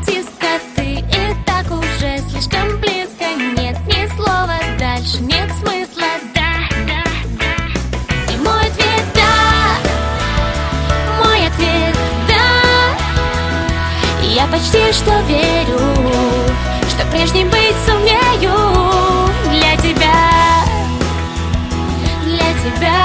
артистка, ты и так уже слишком близко. Нет ни слова дальше, нет смысла, да, да, да. И мой ответ да, мой ответ да. Я почти что верю, что прежней быть сумею для тебя, для тебя.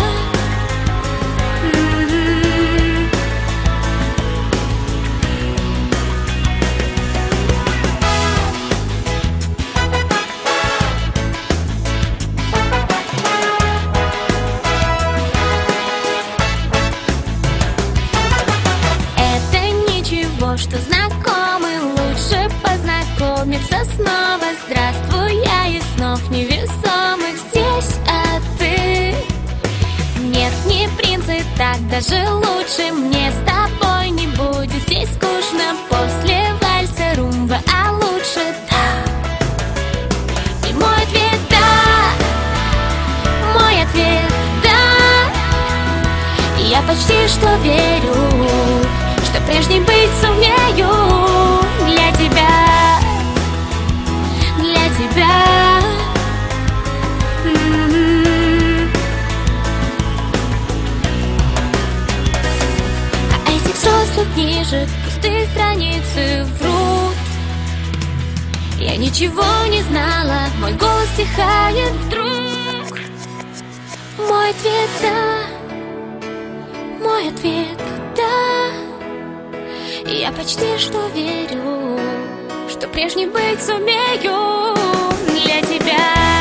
Что знакомы, лучше познакомиться снова. Здравствуй, я из снов невесомых здесь, а ты? Нет, не принц, и так даже лучше. Мне с тобой не будет здесь скучно. После вальса румба, а лучше да. И мой ответ да, мой ответ да. Я почти что верю, что прежней быть сумею для тебя, для тебя. А этих взрослых книжек пустые страницы врут. Я ничего не знала, мой голос стихает вдруг. Мой ответ да, мой ответ да. Я почти что верю, что прежней быть сумею для тебя.